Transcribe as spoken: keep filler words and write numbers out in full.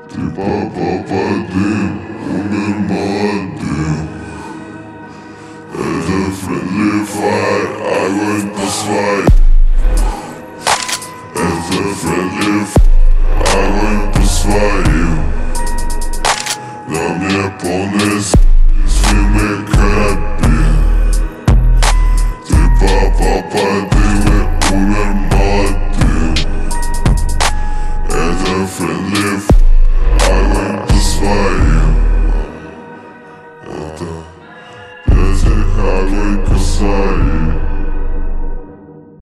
Tipo papadinho, o mermadinho. És a friendly fire, aguenta-se vai. És a friendly